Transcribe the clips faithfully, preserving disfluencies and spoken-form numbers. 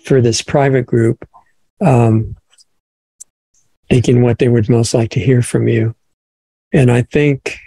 for this private group, um, thinking what they would most like to hear from you. And I think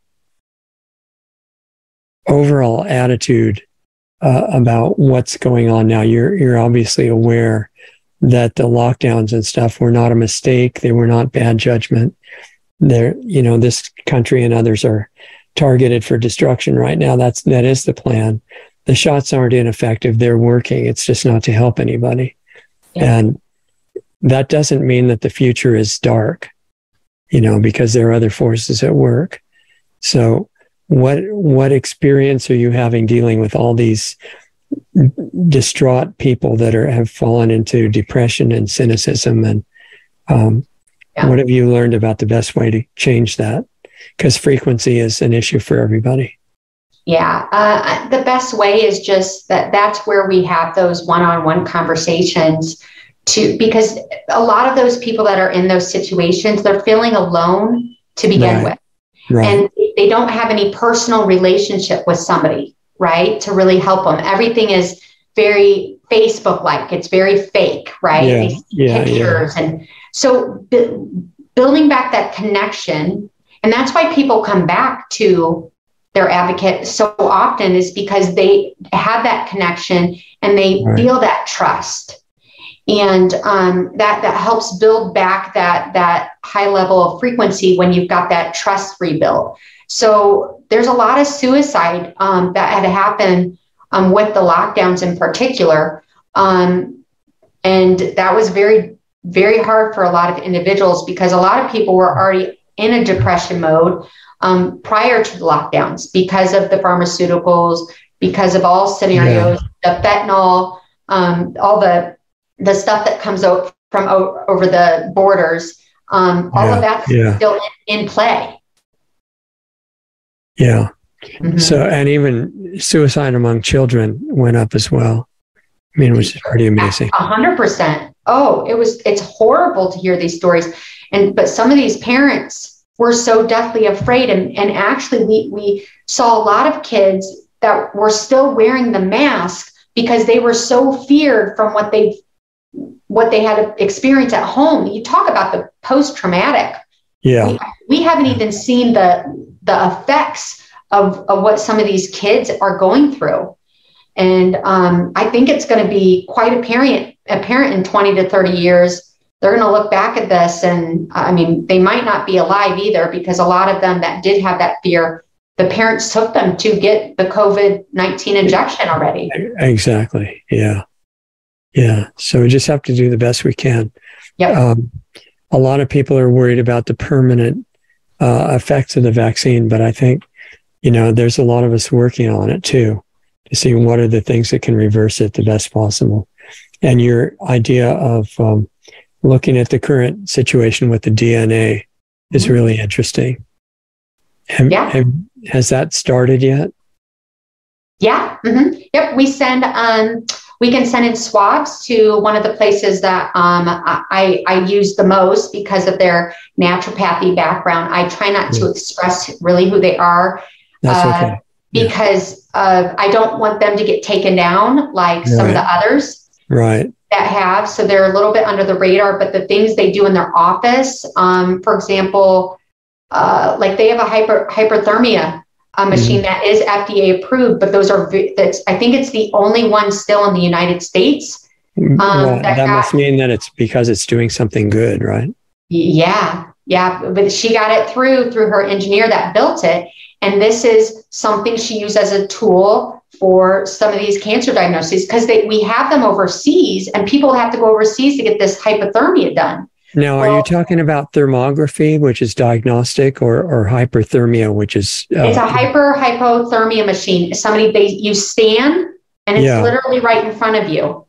overall attitude uh, about what's going on now, you're you're obviously aware that the lockdowns and stuff were not a mistake. They were not bad judgment. They're, you know, this country and others are targeted for destruction right now. That's, that is the plan. The shots aren't ineffective. They're working. It's just not to help anybody. Yeah. And that doesn't mean that the future is dark, you know, because there are other forces at work. So what, what experience are you having dealing with all these distraught people that are have fallen into depression and cynicism, and um, yeah. what have you learned about the best way to change that? Because frequency is an issue for everybody. Yeah, uh, the best way is just that that's where we have those one-on-one conversations to, because a lot of those people that are in those situations, they're feeling alone to begin right. with. Right. And they don't have any personal relationship with somebody, right, to really help them. Everything is very Facebook-like. It's very fake, right? Yeah, They see yeah, pictures. Yeah. And so b- building back that connection, and that's why people come back to their advocate so often, is because they have that connection and they right. feel that trust. And um, that, that helps build back that, that high level of frequency when you've got that trust rebuilt. So there's a lot of suicide um, that had happened um, with the lockdowns in particular. Um, and that was very, very hard for a lot of individuals, because a lot of people were already in a depression mode um, prior to the lockdowns because of the pharmaceuticals, because of all scenarios, yeah. the fentanyl, um, all the the stuff that comes out from o- over the borders, um, all yeah. of that's yeah. still in, in play. Yeah. Mm-hmm. So, and even suicide among children went up as well. I mean, which is pretty amazing. A hundred percent. Oh, it was, it's horrible to hear these stories. And, but some of these parents were so deathly afraid. And, and actually we, we saw a lot of kids that were still wearing the mask because they were so feared from what they, what they had experienced at home. You talk about the post-traumatic. Yeah. We, we haven't even seen the, the effects of, of what some of these kids are going through. And um, I think it's going to be quite apparent, apparent in twenty to thirty years. They're going to look back at this, and I mean, they might not be alive either, because a lot of them that did have that fear, the parents took them to get the COVID nineteen injection already. Exactly. Yeah. Yeah. So we just have to do the best we can. Yep. Um, a lot of people are worried about the permanent uh, effects of the vaccine, but I think, you know, there's a lot of us working on it too, to see what are the things that can reverse it the best possible. And your idea of um, looking at the current situation with the D N A is mm-hmm. really interesting. Have, yeah. have, has that started yet? Yeah. Mm-hmm. Yep. We send, um, we can send in swabs to one of the places that um, I, I use the most because of their naturopathy background. I try not to express really who they are. That's uh, okay. Yeah. Because uh, I don't want them to get taken down like right. some of the others right. that have. So they're a little bit under the radar, but the things they do in their office, um, for example, uh, like they have a hyper hyperthermia a machine mm-hmm. that is F D A approved, but those are, that's, I think it's the only one still in the United States. Um, well, that, that got, must mean that it's because it's doing something good, right? Yeah. Yeah. But she got it through, through her engineer that built it. And this is something she used as a tool for some of these cancer diagnoses, because they we have them overseas and people have to go overseas to get this hypothermia done. Now, well, are you talking about thermography, which is diagnostic, or, or hyperthermia, which is... Uh, it's a hyper hypothermia machine. Somebody, they you stand and it's yeah. literally right in front of you.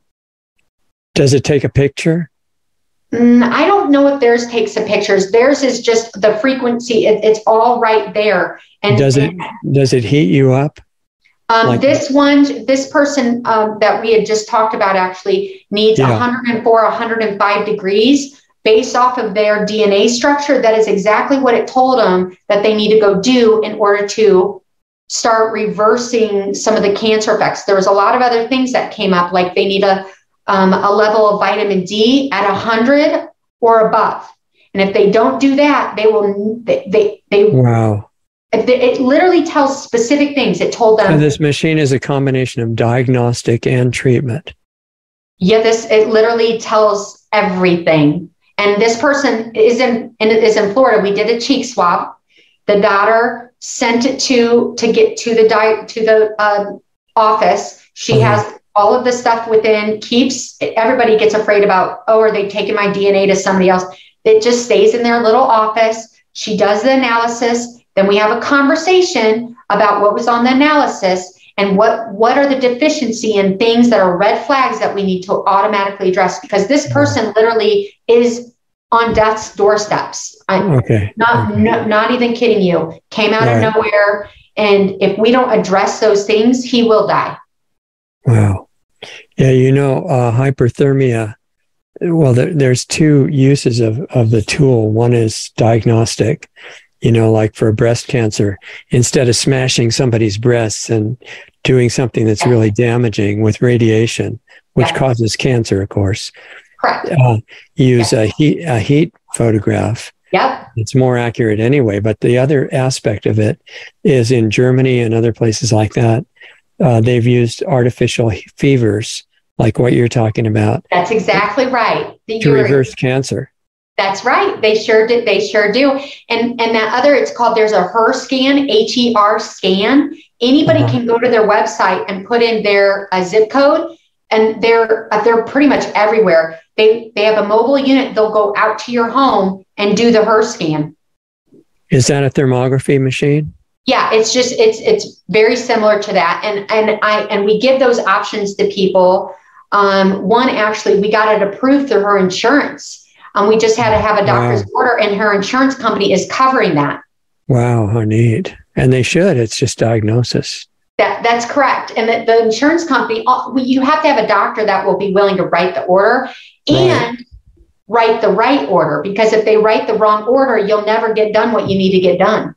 Does it take a picture? Mm, I don't know if theirs takes the pictures. Theirs is just the frequency. It, it's all right there. And does it and, does it heat you up? Um, like this that? one, this person um, that we had just talked about actually needs yeah. one oh four, one oh five degrees based off of their D N A structure. That is exactly what it told them that they need to go do in order to start reversing some of the cancer effects. There was a lot of other things that came up, like they need a um, a level of vitamin D at one hundred or above. And if they don't do that, they will, they, they, they wow. It, it literally tells specific things. It told them. So this machine is a combination of diagnostic and treatment. Yeah, this, it literally tells everything. And this person is in, is in Florida. We did a cheek swab. The daughter sent it to, to get to the di- to the uh, office. She uh-huh. has all of the stuff within, keeps, everybody gets afraid about, oh, are they taking my D N A to somebody else? It just stays in their little office. She does the analysis. Then we have a conversation about what was on the analysis and what, what are the deficiency and things that are red flags that we need to automatically address, because this person literally is on death's doorsteps. I'm okay. not, okay. No, not even kidding you. Came out right. of nowhere. And if we don't address those things, he will die. Wow. Yeah, you know, uh, hyperthermia, well, there, there's two uses of, of the tool. One is diagnostic, you know, like for breast cancer, instead of smashing somebody's breasts and doing something that's really damaging with radiation, which yes. causes cancer, of course. Correct. Uh, use yes. a heat a heat photograph. Yep. It's more accurate anyway. But the other aspect of it is in Germany and other places like that, uh, they've used artificial fevers, like what you're talking about. That's exactly right. To You're, reverse cancer. That's right. They sure did. They sure do. And and that other, it's called, there's a Her scan, H E R scan. Anybody uh-huh. can go to their website and put in their uh, zip code, and they're uh, they're pretty much everywhere. They they have a mobile unit. They'll go out to your home and do the Her scan. Is that a thermography machine? Yeah, it's just it's it's very similar to that. And and I and we give those options to people. Um, one, actually, we got it approved through her insurance. Um, we just had to have a doctor's wow. order, and her insurance company is covering that. Wow, how neat. And they should. It's just diagnosis. That That's correct. And the, the insurance company, you have to have a doctor that will be willing to write the order and right. write the right order, because if they write the wrong order, you'll never get done what you need to get done.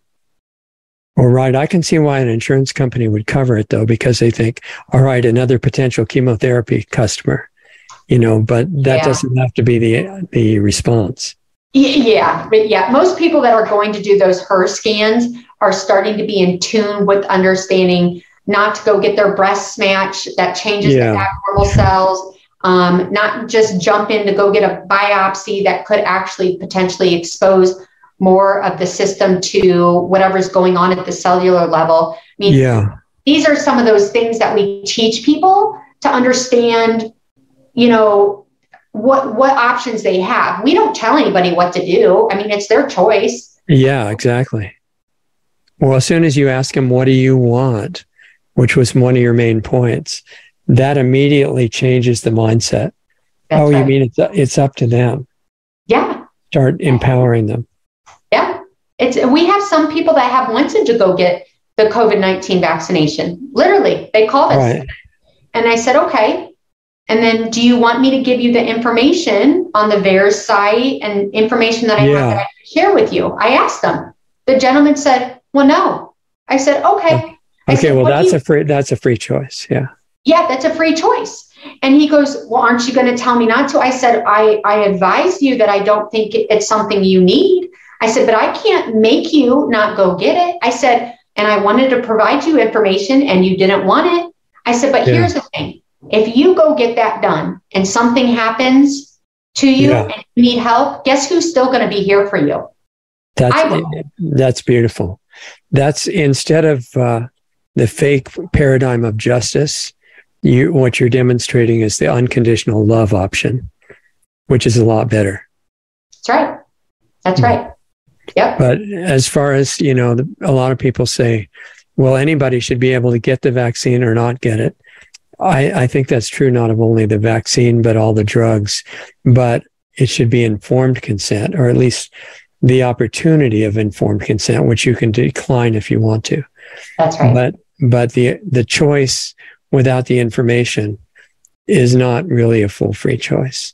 Well, right. I can see why an insurance company would cover it, though, because they think, all right, another potential chemotherapy customer. You know, but that yeah. doesn't have to be the the response. Yeah, but yeah, most people that are going to do those Her scans are starting to be in tune with understanding not to go get their breasts matched. That changes yeah. the abnormal cells. Um, not just jump in to go get a biopsy that could actually potentially expose more of the system to whatever's going on at the cellular level. I mean, yeah. these are some of those things that we teach people to understand. You know, what what options they have. We don't tell anybody what to do. I mean, it's their choice. Yeah, exactly. Well, as soon as you ask them, what do you want, which was one of your main points, that immediately changes the mindset. That's oh, right. You mean it's, it's up to them? Yeah. Start empowering them. Yeah. It's we have some people that have wanted to go get the COVID nineteen vaccination. Literally, they called us. Right. And I said, okay. And then, do you want me to give you the information on the V A E R S site and information that I yeah. have that I can share with you? I asked them. The gentleman said, well, no. I said, okay. Okay, I said, well, that's you- a free that's a free choice. Yeah. Yeah, that's a free choice. And he goes, well, aren't you going to tell me not to? I said, I, I advised you that I don't think it's something you need. I said, but I can't make you not go get it. I said, and I wanted to provide you information and you didn't want it. I said, but yeah. here's the thing. If you go get that done and something happens to you yeah. and you need help, guess who's still going to be here for you? That's, that's beautiful. That's instead of uh, the fake paradigm of justice, you what you're demonstrating is the unconditional love option, which is a lot better. That's right. That's right. Yep. But as far as, you know, the, a lot of people say, well, anybody should be able to get the vaccine or not get it. I, I think that's true not of only the vaccine, but all the drugs. But it should be informed consent, or at least the opportunity of informed consent, which you can decline if you want to. That's right. But but the the choice without the information is not really a full free choice.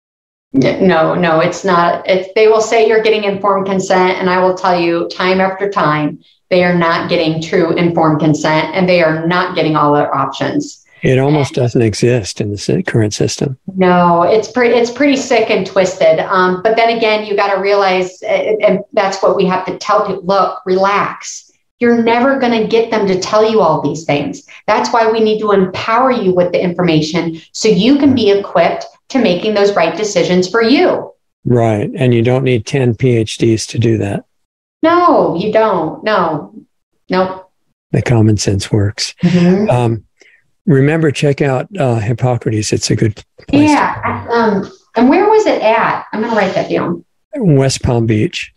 No, no, it's not. It's, they will say you're getting informed consent, and I will tell you time after time, they are not getting true informed consent, and they are not getting all their options. It almost and, doesn't exist in the current system. No, it's pretty, it's pretty sick and twisted. Um, but then again, you got to realize, and that's what we have to tell people, look, relax. You're never going to get them to tell you all these things. That's why we need to empower you with the information so you can be equipped to making those right decisions for you. Right. And you don't need ten P H Ds to do that. No, you don't. No, nope. The common sense works. Mm-hmm. Um, remember, check out uh, Hippocrates. It's a good place. Yeah. Um, and where was it at? I'm going to write that down. West Palm Beach.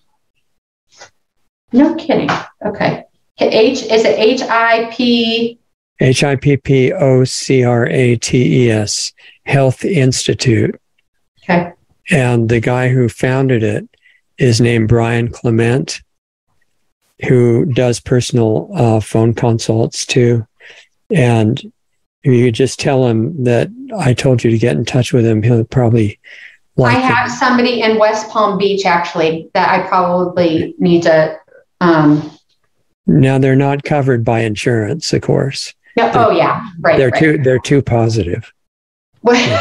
No kidding. Okay. H, is it H I P? H I P P O C R A T E S, Health Institute. Okay. And the guy who founded it is named Brian Clement, who does personal uh, phone consults too. And if you just tell him that I told you to get in touch with him, he'll probably like I have it. Somebody in West Palm Beach, actually, that I probably need to... Um, Now they're not covered by insurance, of course. No, oh yeah, right. They're right. too they're too positive. Yeah.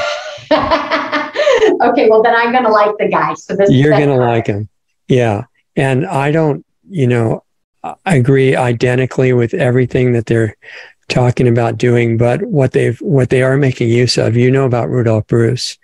Okay, well then I'm gonna like the guy. So this you're gonna like him, yeah. And I don't, you know, I agree identically with everything that they're talking about doing. But what they've what they are making use of, you know about Rudolph Bruce,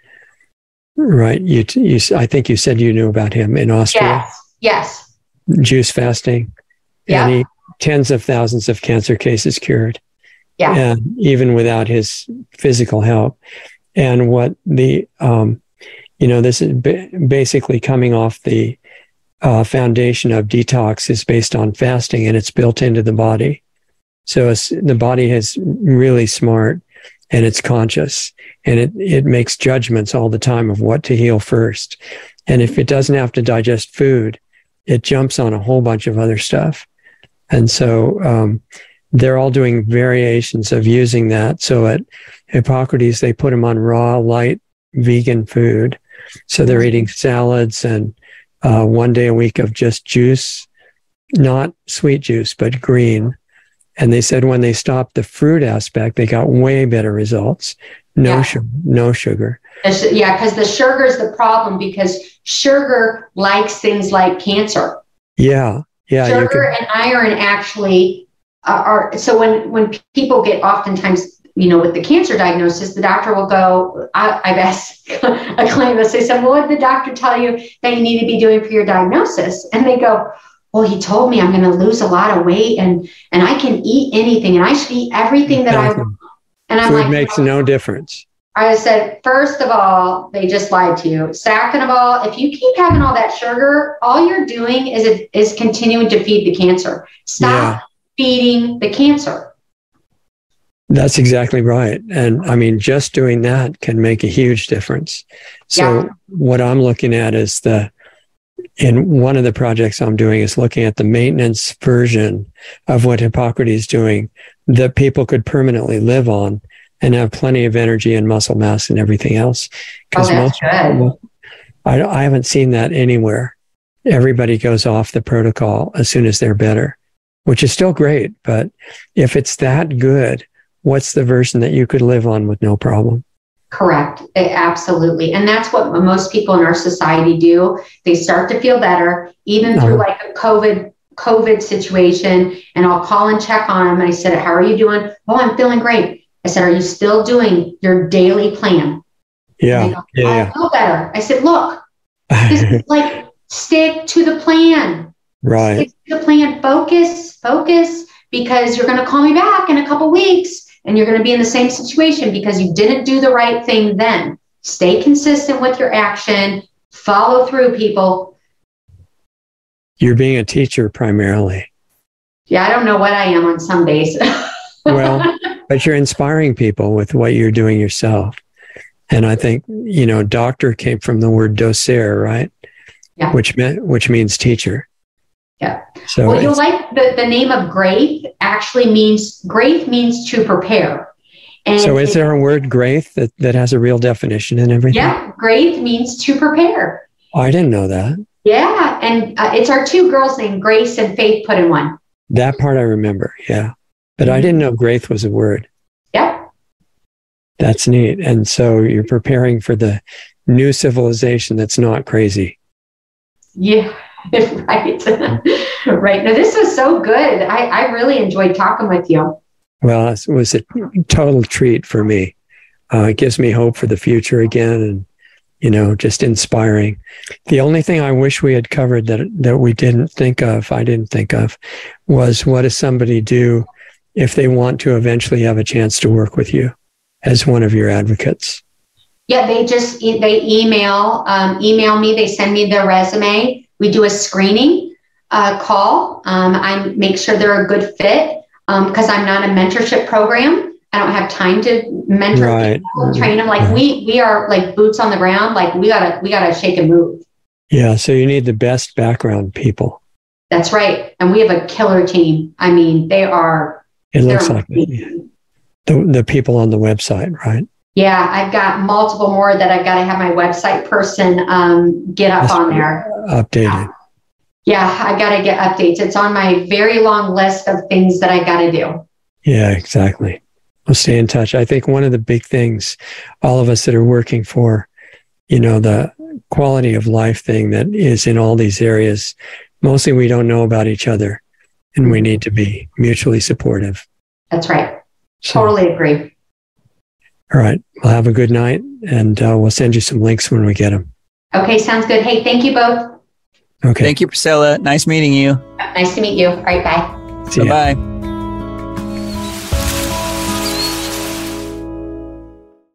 right? You you I think you said you knew about him in Austria. Yes. Yes. Juice fasting. Yeah. And he, tens of thousands of cancer cases cured. Yeah. And even without his physical help. And what the, um, you know, this is b- basically coming off the uh, foundation of detox is based on fasting, and it's built into the body. So it's, the body is really smart, and it's conscious, and it, it makes judgments all the time of what to heal first. And if it doesn't have to digest food, it jumps on a whole bunch of other stuff. And so um, they're all doing variations of using that. So at Hippocrates, they put them on raw, light, vegan food. So they're eating salads and uh, one day a week of just juice, not sweet juice, but green. And they said when they stopped the fruit aspect, they got way better results. No yeah. sugar, no sugar. Yeah, because the sugar is the problem, because sugar likes things like cancer. Yeah. Yeah, sugar and iron actually are, are so when when people get oftentimes, you know, with the cancer diagnosis, the doctor will go, I, I've asked a claimant, they said, well, what did the doctor tell you that you need to be doing for your diagnosis? And they go, well, he told me I'm going to lose a lot of weight and and I can eat anything and I should eat everything that I want. And I'm Food like, makes oh. no difference. I said, first of all, they just lied to you. Second of all, if you keep having all that sugar, all you're doing is is continuing to feed the cancer. Stop yeah. feeding the cancer. That's exactly right. And I mean, just doing that can make a huge difference. So yeah. what I'm looking at is the, in one of the projects I'm doing is looking at the maintenance version of what Hippocrates is doing that people could permanently live on and have plenty of energy and muscle mass and everything else. Because oh, most good. I, I haven't seen that anywhere. Everybody goes off the protocol as soon as they're better, which is still great. But if it's that good, what's the version that you could live on with no problem? Correct. Absolutely. And that's what most people in our society do. They start to feel better, even through uh-huh. like a COVID COVID situation. And I'll call and check on them. And I said, how are you doing? Oh, I'm feeling great. I said, are you still doing your daily plan? Yeah. Go, yeah, I yeah. feel better. I said, look, this is like, stick to the plan. Right. Stick to the plan. Focus, focus, because you're going to call me back in a couple weeks and you're going to be in the same situation because you didn't do the right thing then. Stay consistent with your action. Follow through, people. You're being a teacher primarily. Yeah, I don't know what I am on some days. Well, but you're inspiring people with what you're doing yourself. And I think, you know, doctor came from the word docere, right? Yeah. Which meant, which means teacher. Yeah. So well, you'll like the, the name of Graith actually means, Graith means to prepare. And so is there a word Graith that, that has a real definition and everything? Yeah. Graith means to prepare. Oh, I didn't know that. Yeah. And uh, it's our two girls named Grace and Faith put in one. That part I remember. Yeah. But I didn't know Graith was a word. Yep. That's neat. And so you're preparing for the new civilization that's not crazy. Yeah, right. Right. Now, this was so good. I, I really enjoyed talking with you. Well, it was a total treat for me. Uh, it gives me hope for the future again, and, you know, just inspiring. The only thing I wish we had covered that that we didn't think of, I didn't think of, was what does somebody do if they want to eventually have a chance to work with you as one of your advocates? Yeah, they just, they email, um, email me, they send me their resume. We do a screening uh, call. Um, I make sure they're a good fit because um, I'm not a mentorship program. I don't have time to mentor right. people and train them. Like right. we, we are like boots on the ground. Like we gotta, we gotta shake and move. Yeah. So you need the best background people. That's right. And we have a killer team. I mean, they are. It looks like it. The, the people on the website, right? Yeah. I've got multiple more that I've got to have my website person um, get up That's on there. Updated. Yeah. I got to get updates. It's on my very long list of things that I got to do. Yeah, exactly. We'll stay in touch. I think one of the big things, all of us that are working for, you know, the quality of life thing that is in all these areas, mostly we don't know about each other, and we need to be mutually supportive. That's right. So, totally agree. All right. Well, have a good night, and uh, we'll send you some links when we get them. Okay, sounds good. Hey, thank you both. Okay. Thank you, Priscilla. Nice meeting you. Nice to meet you. All right, bye. See ya. Bye-bye.